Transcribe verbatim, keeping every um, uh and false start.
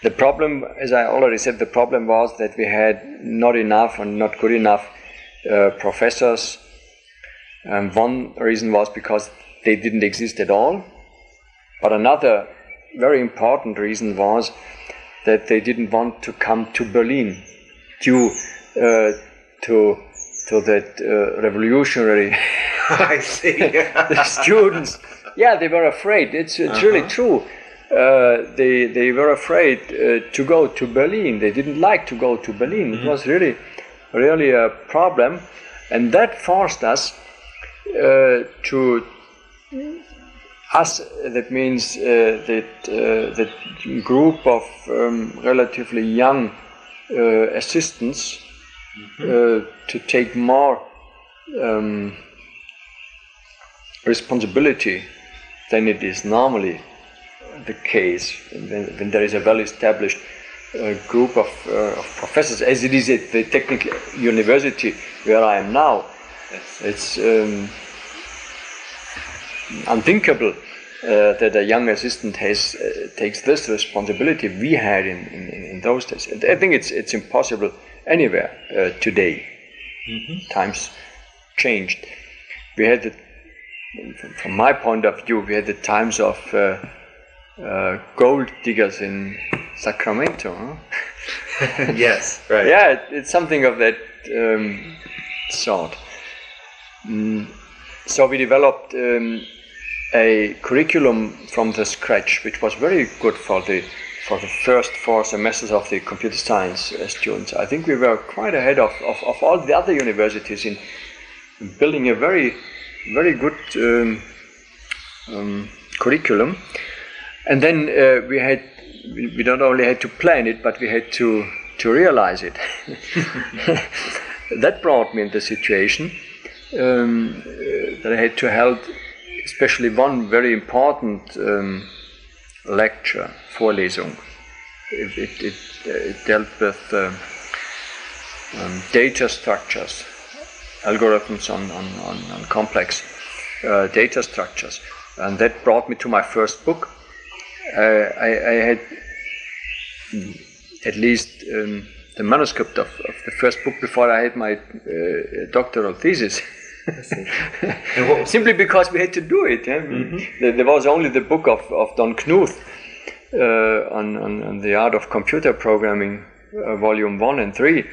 The problem, as I already said, the problem was that we had not enough and not good enough uh, professors. Um, one reason was because they didn't exist at all. But another very important reason was that they didn't want to come to Berlin due uh, to to that uh, revolutionary I see. the students. Yeah, they were afraid. It's it's Uh-huh. really true. Uh, they they were afraid uh, to go to Berlin. They didn't like to go to Berlin. Mm-hmm. It was really really a problem, and that forced us uh, to us. That means uh, that uh, that group of um, relatively young uh, assistants mm-hmm. uh, to take more um, responsibility than it is normally the case when, when there is a well-established uh, group of, uh, of professors, as it is at the technical university where I am now. Yes. It's um, unthinkable uh, that a young assistant has uh, takes this responsibility we had in, in, in those days. And I think it's it's impossible anywhere uh, today. Mm-hmm. Times changed. We had the, from my point of view, we had the times of uh, uh, gold diggers in Sacramento. Huh? Yes, right. Yeah, it, it's something of that um, sort. Mm, so we developed um, a curriculum from the scratch, which was very good for the for the first four semesters of the computer science uh, students. I think we were quite ahead of, of, of all the other universities in building a very very good um, um, curriculum. And then uh, we had we, we not only had to plan it, but we had to to realize it. That brought me in the situation um, uh, that I had to hold especially one very important um, lecture, Vorlesung. It, it, it, uh, it dealt with um, um, data structures, algorithms on, on, on, on complex uh, data structures. And that brought me to my first book. Uh, I, I had at least um, the manuscript of, of the first book before I had my uh, doctoral thesis. Simply because we had to do it. Yeah? Mm-hmm. There was only the book of, of Don Knuth uh, on, on, on the art of computer programming, uh, volume one and three.